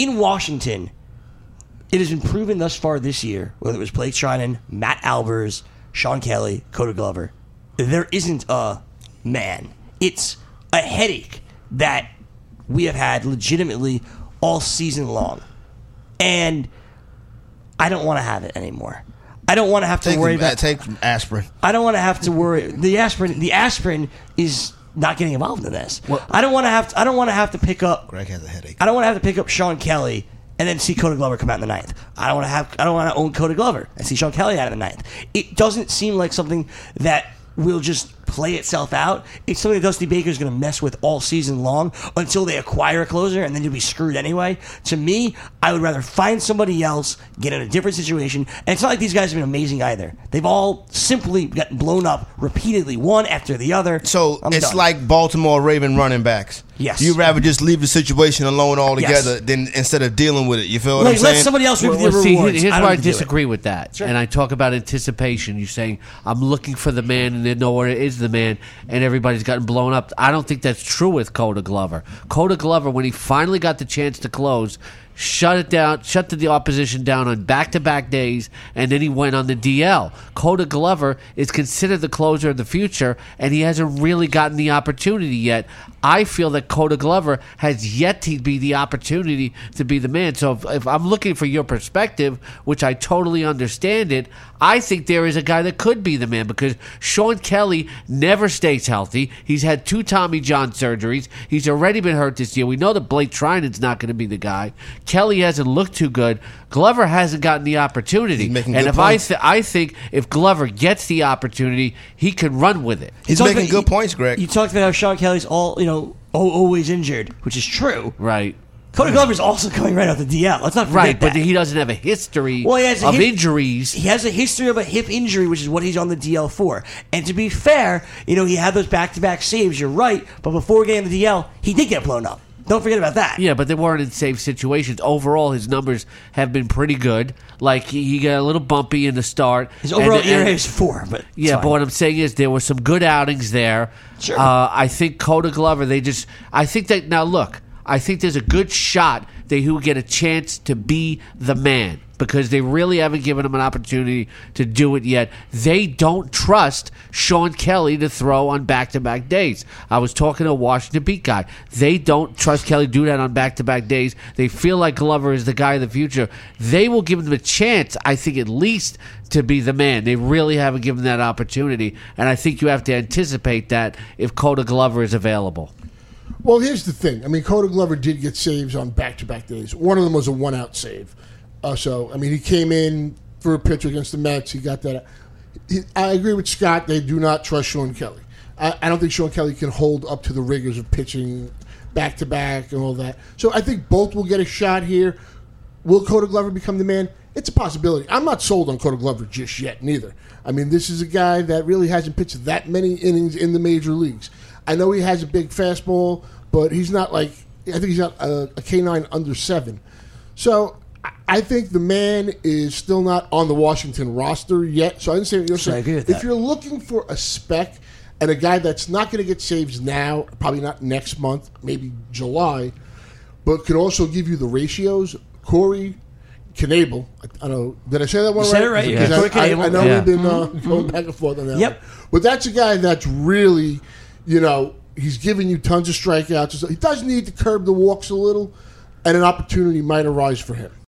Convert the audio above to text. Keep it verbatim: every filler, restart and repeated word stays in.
in Washington, it has been proven thus far this year, whether it was Blake Trinan, Matt Albers, Sean Kelly, Coda Glover, there isn't a man. It's a headache that we have had legitimately all season long. And I don't want to have it anymore. I don't want to have to take worry the, about... Take aspirin. I don't want to have to worry... The aspirin The aspirin is not getting involved in this. Well, I don't want to have to, I don't want to have to pick up... Greg has a headache. I don't want to have to pick up Sean Kelly and then see Coda Glover come out in the ninth. I don't want to have. I don't want to own Coda Glover and see Sean Kelly out in the ninth. It doesn't seem like something that will just play itself out. It's something that Dusty Baker is going to mess with all season long until they acquire a closer, and then you'll be screwed anyway. To me, I would rather find somebody else, get in a different situation. And it's not like these guys have been amazing either. They've all simply gotten blown up repeatedly, one after the other. So I'm it's done. like Baltimore Raven running backs. Yes. You'd rather just leave the situation alone altogether Yes. than instead of dealing with it. You feel what Like, I'm let saying? somebody else reap Well, the well, see, rewards. here's I don't where I need to do it. disagree with that. Sure. And I talk about anticipation. You're saying, I'm looking for the man, and they know where it is the man, and everybody's gotten blown up. I don't think that's true with Coda Glover. Coda Glover, when he finally got the chance to close, shut it down, shut the opposition down on back-to-back days, and then he went on the D L. Coda Glover is considered the closer of the future, and he hasn't really gotten the opportunity yet. I feel that Coda Glover has yet to be the opportunity to be the man. So if, if I'm looking for your perspective, which I totally understand it, I think there is a guy that could be the man because Sean Kelly never stays healthy. He's had two Tommy John surgeries. He's already been hurt this year. We know that Blake Trinan's not going to be the guy. Kelly hasn't looked too good. Glover hasn't gotten the opportunity. He's making and good if points. I th- I think if Glover gets the opportunity, he can run with it. He's You talked making about- good points, Greg. You talked about how Sean Kelly's all you know, al- always injured, which is true. Right. Coda Glover's also coming right off the D L. Let's not forget Right, but that. he doesn't have a history Well, he has a of his- injuries. He has a history of a hip injury, which is what he's on the D L for. And to be fair, you know, he had those back-to-back saves. You're right, but before getting the D L, he did get blown up. Don't forget about that. Yeah, but they weren't in safe situations. Overall, his numbers have been pretty good. Like, he, he got a little bumpy in the start. His overall And- E R A and- is four, but it's Yeah, fine. but what I'm saying is there were some good outings there. Sure. Uh, I think Coda Glover, they just... I think that... Now, look, I think there's a good shot that he will get a chance to be the man because they really haven't given him an opportunity to do it yet. They don't trust Sean Kelly to throw on back-to-back days. I was talking to a Washington Beat guy. They don't trust Kelly to do that on back-to-back days. They feel like Glover is the guy of the future. They will give him a chance, I think, at least to be the man. They really haven't given that opportunity, and I think you have to anticipate that if Coda Glover is available. Well, here's the thing. I mean, Coda Glover did get saves on back-to-back days. One of them was a one-out save. Uh, so, I mean, he came in for a pitch against the Mets. He got that. He, I agree with Scott. They do not trust Sean Kelly. I, I don't think Sean Kelly can hold up to the rigors of pitching back-to-back and all that. So I think both will get a shot here. Will Coda Glover become the man? It's a possibility. I'm not sold on Coda Glover just yet, neither. I mean, this is a guy that really hasn't pitched that many innings in the major leagues. I know he has a big fastball, but he's not like, I think he's not a, a K nine under seven. So I- I think the man is still not on the Washington roster yet. So I understand what you're So I saying. agree with If that. you're looking for a spec and a guy that's not going to get saves now, probably not next month, maybe July, but could also give you the ratios, Corey Knebel. I, I don't know. Did I say that one You right? said it right, Because yeah. I, Corey I, Knebel. I know Yeah. we've been uh, going back and forth on that. Yep. one. But that's a guy that's really, you know, he's giving you tons of strikeouts. He does need to curb the walks a little, and an opportunity might arise for him.